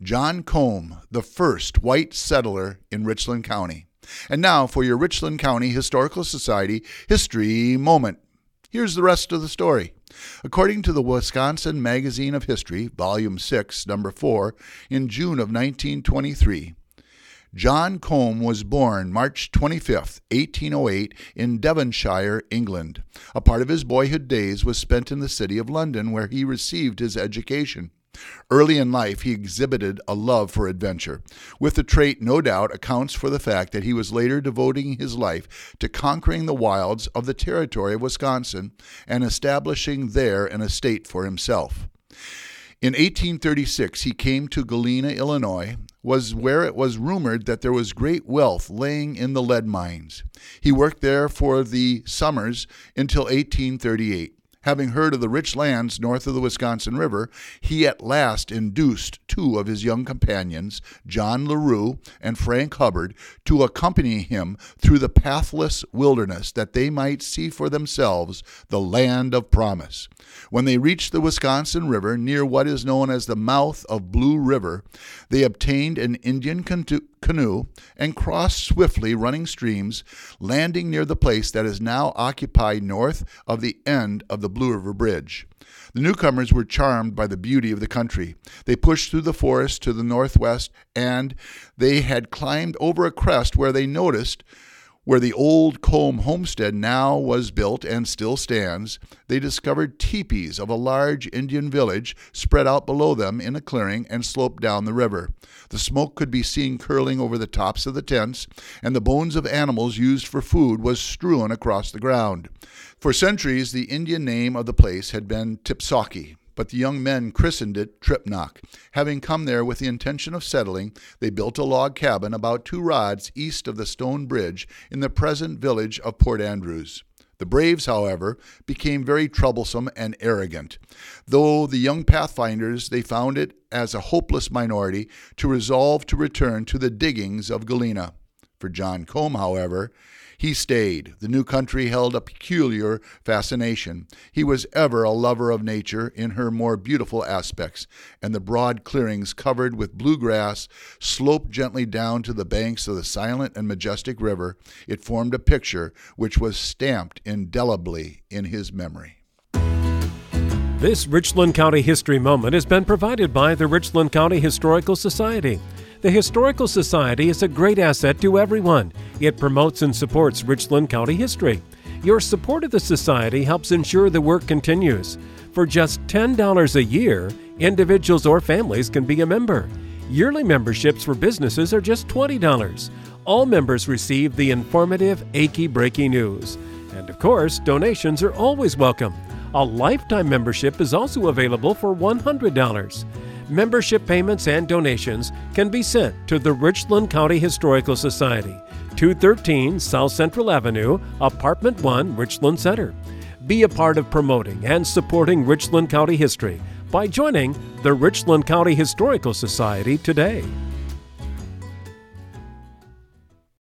John Combe, the first white settler in Richland County. And now for your Richland County Historical Society History Moment. Here's the rest of the story. According to the Wisconsin Magazine of History, Volume 6, Number 4, in June of 1923, John Combe was born March 25, 1808, in Devonshire, England. A part of his boyhood days was spent in the city of London, where he received his education. Early in life, he exhibited a love for adventure, with the trait no doubt accounts for the fact that he was later devoting his life to conquering the wilds of the territory of Wisconsin and establishing there an estate for himself. In 1836, he came to Galena, Illinois, where it was rumored that there was great wealth laying in the lead mines. He worked there for the summers until 1838. Having heard of the rich lands north of the Wisconsin River, he at last induced two of his young companions, John LaRue and Frank Hubbard, to accompany him through the pathless wilderness that they might see for themselves the land of promise. When they reached the Wisconsin River near what is known as the mouth of Blue River, they obtained an Indian canoe and crossed swiftly running streams, landing near the place that is now occupied north of the end of the Blue River Bridge. The newcomers were charmed by the beauty of the country. They pushed through the forest to the northwest, and they had climbed over a crest where they noticed where the old Combe homestead now was built and still stands. They discovered teepees of a large Indian village spread out below them in a clearing and sloped down the river. The smoke could be seen curling over the tops of the tents, and the bones of animals used for food was strewn across the ground. For centuries, the Indian name of the place had been Tipsauke, but the young men christened it Tripnock. Having come there with the intention of settling, they built a log cabin about 2 rods east of the stone bridge in the present village of Port Andrews. The braves, however, became very troublesome and arrogant. Though the young pathfinders, they found it as a hopeless minority to resolve to return to the diggings of Galena. For John Combe, however, he stayed. The new country held a peculiar fascination. He was ever a lover of nature in her more beautiful aspects, and the broad clearings covered with blue grass sloped gently down to the banks of the silent and majestic river. It formed a picture which was stamped indelibly in his memory. This Richland County History Moment has been provided by the Richland County Historical Society. The Historical Society is a great asset to everyone. It promotes and supports Richland County history. Your support of the Society helps ensure the work continues. For just $10 a year, individuals or families can be a member. Yearly memberships for businesses are just $20. All members receive the informative, achy-breaky news. And of course, donations are always welcome. A lifetime membership is also available for $100. Membership payments and donations can be sent to the Richland County Historical Society, 213 South Central Avenue, Apartment 1, Richland Center. Be a part of promoting and supporting Richland County history by joining the Richland County Historical Society today.